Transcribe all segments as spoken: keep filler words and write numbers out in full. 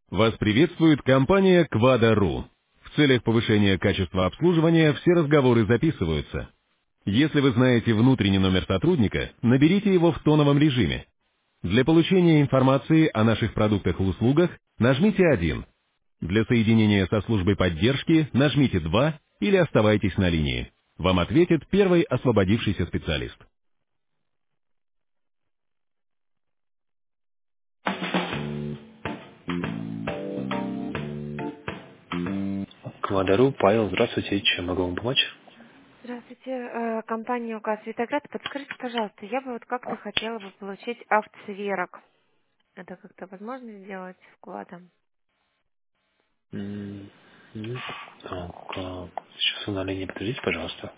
Вас приветствует компания Quadro. В целях повышения качества обслуживания все разговоры записываются. Если вы знаете внутренний номер сотрудника, наберите его в тоновом режиме. Для получения информации о наших продуктах и услугах нажмите один. Для соединения со службой поддержки нажмите два или оставайтесь на линии. Вам ответит первый освободившийся специалист. Квадару, Павел, здравствуйте, чем могу вам помочь? Здравствуйте, э, компания УК «Светоград». Подскажите, пожалуйста, я бы вот как-то хотела бы получить акцверок. Это как-то возможно сделать вкладом? М, м. Так, а, сейчас вы на линии, подождите, пожалуйста.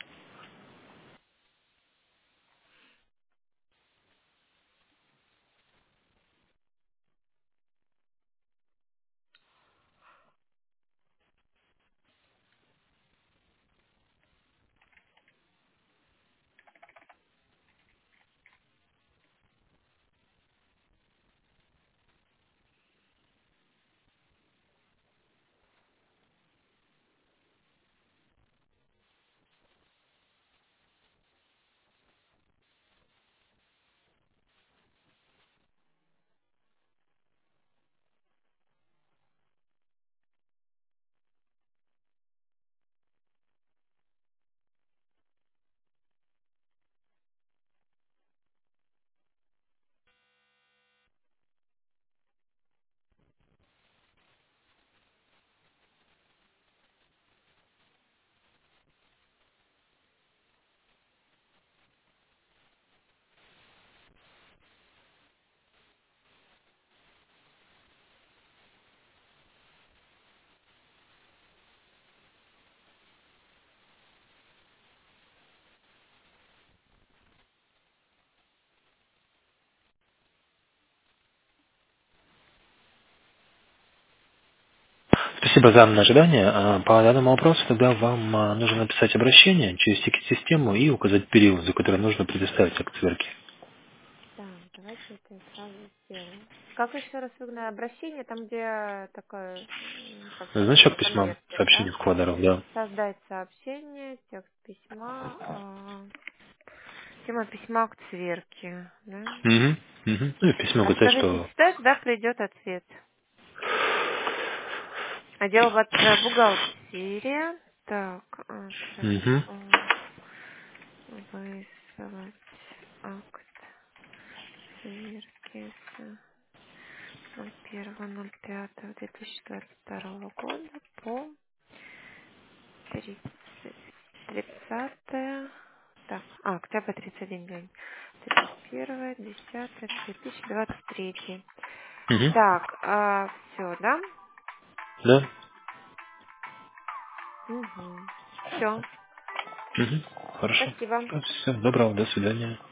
Спасибо за ожидание. А, По данному вопросу тогда вам а, нужно написать обращение через тикет-систему и указать период, за который нужно предоставить акцверки. Так, давайте это сразу сделаем. Как еще раз выгнать обращение, там где такое, м, как Значок письма, конвертик, сообщение да? в квадров, да. Создать сообщение, текст письма, а, тема письма к цверке, да? Угу. Угу. Ну и в письме А указать, скажите, что... считаешь, да, придет ответ? Отдел бат- э, бухгалтерия. Так, адрес. Угу. м, Выслать акт сверки с ноль первого ноль пятого две тысячи двадцать второго года по тридцать тридцатое. Так, а, октябрь тридцать один день. тридцать первое десятое две тысячи двадцать третий. Угу. Так, а, все, да? Да. Угу. Все. Угу. Хорошо. Спасибо. Все, доброго, до свидания.